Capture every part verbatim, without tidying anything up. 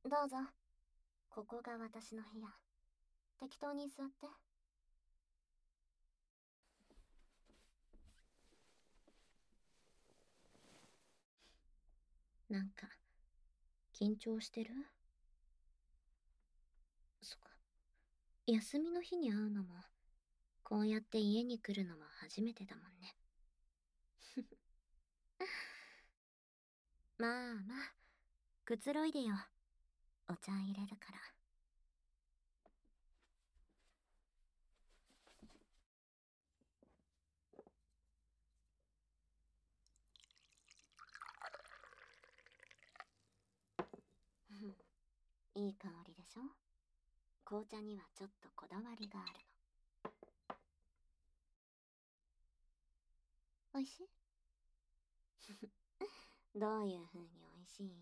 どうぞ。ここが私の部屋。適当に座って。なんか、緊張してる？そっか。休みの日に会うのも、こうやって家に来るのも初めてだもんね。まあまあ、くつろいでよ。お茶入れるから。いい香りでしょ？紅茶にはちょっとこだわりがあるの。おいしい？どういう風においしい？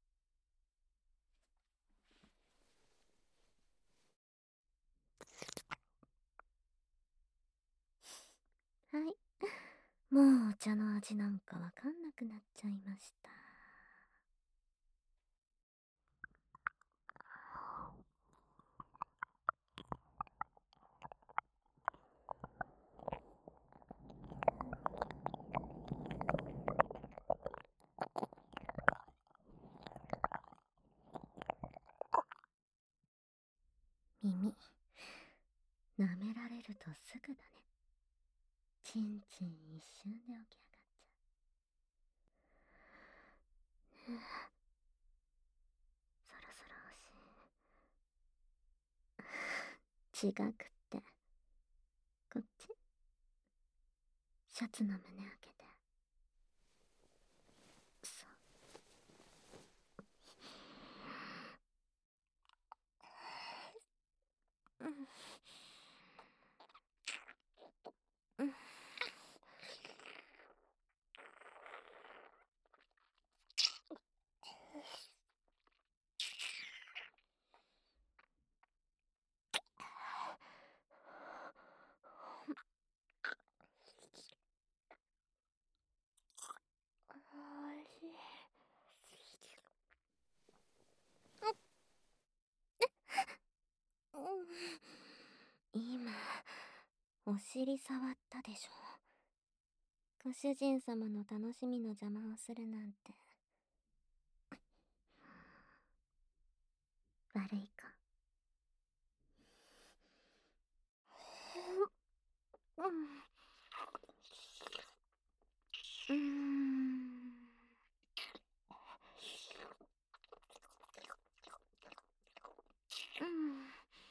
はい。もうお茶の味なんかわかんなくなっちゃいました。耳、舐められるとすぐだね。チンチン一瞬で起き上がっちゃう。そろそろ欲しい。違くって。こっち。シャツの胸開けて。そう。うん。うん。おいしい。うん。今、お尻触ったでしょ。ご主人様の楽しみの邪魔をするなんて。悪いか。うん。うーん。うん。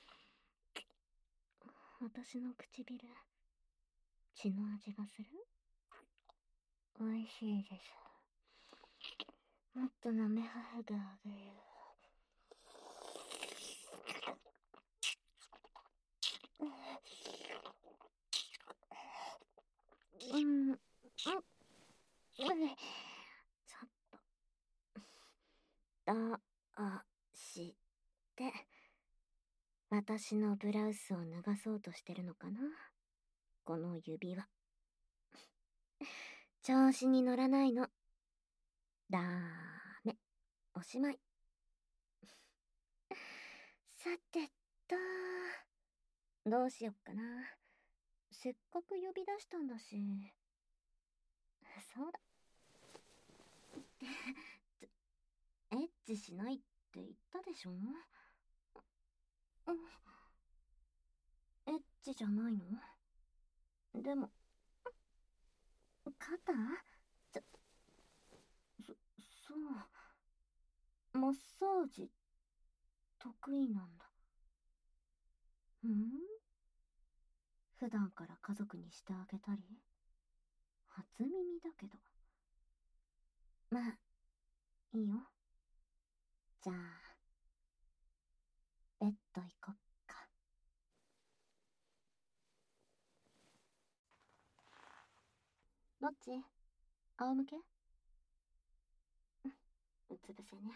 私の唇、血の味がする？美味しいです。もっと舐めはふがあげる。うん、うん、うん、ちょっと、どうして、私のブラウスを脱がそうとしてるのかな？この指輪。調子に乗らないの。ダメ。おしまい。さてと、どうしよっかな。せっかく呼び出したんだし。そうだ。エッチしないって言ったでしょ？うん。エッチじゃないの？でも、肩？ちょ、そ、そう。マッサージ、得意なんだ。うん？普段から家族にしてあげたり？初耳だけど。まあ、いいよ。じゃあ、ベッド行こっか。どっち？仰向け？うつ伏せね。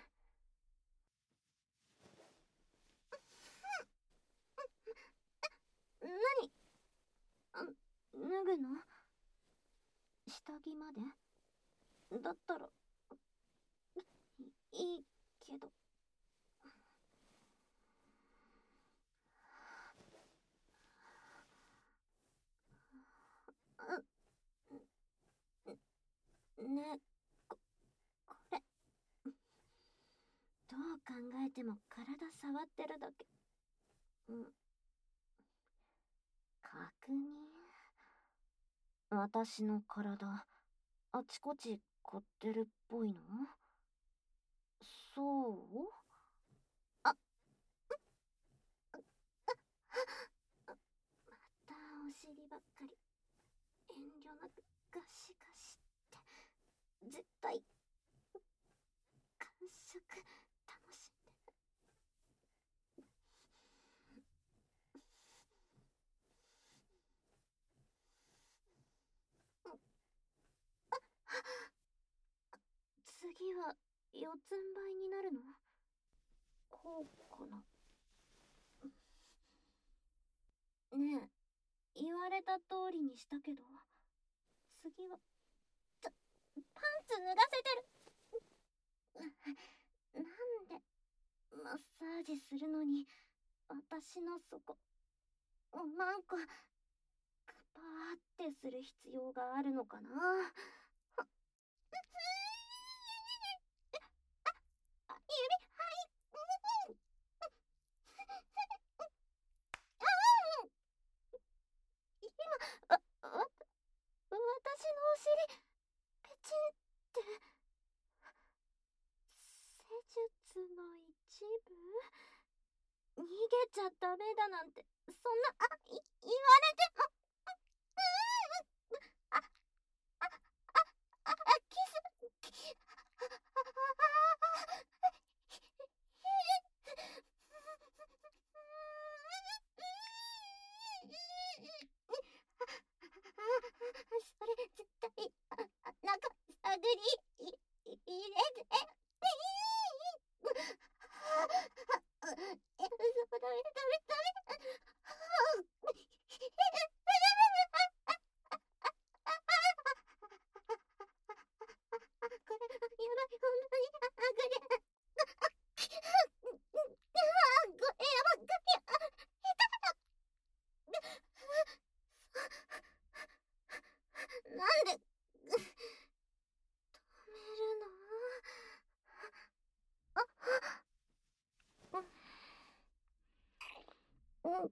何？あ、脱ぐの？下着まで？だったら、いいいけど。 ね、こ、これ、どう考えても体触ってるだけ。うん。確認。私の体、あちこち凝ってるっぽいの？そう？あ、またお尻ばっかり。遠慮なくガシガシって。絶対、感触、楽しんで。次は四つん這いになるの？こうかな。ねえ、言われた通りにしたけど、次は、ちょ、パンツ脱がせてる。なんで、マッサージするのに、私のそこ、なんか、グパーってする必要があるのかな。あ、わ、私のお尻、ペチンって、施術の一部？逃げちゃダメだなんて、そんな、あ、い、言われても、うーん、あ、あ、あ、あ、キス、き、それ絶対、あ、あ、なんか、探り、い、い、入れて、え、嘘、ダメ、ダメ、ダメ、ダメ。これ、やばい、本当に、あ、これ、あ、これ、やばい、なんで、止めるの？あ、うん、うん、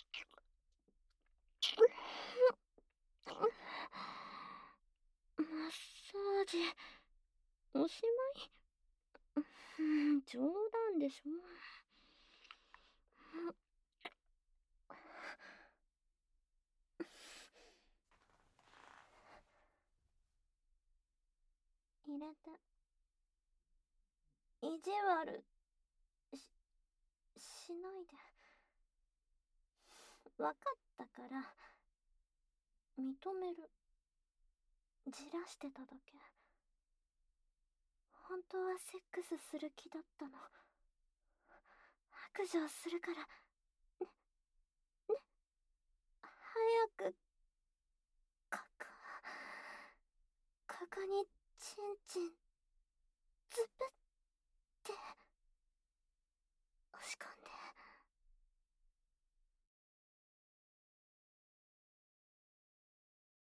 マッサージ、おしまい？うん、冗談でしょ。入れて。意地悪し、しないで。わかったから、認める。じらしてただけ。本当はセックスする気だったの。白状するから、ね、ね、早く、ここ、ここに、チンチン、ズブッ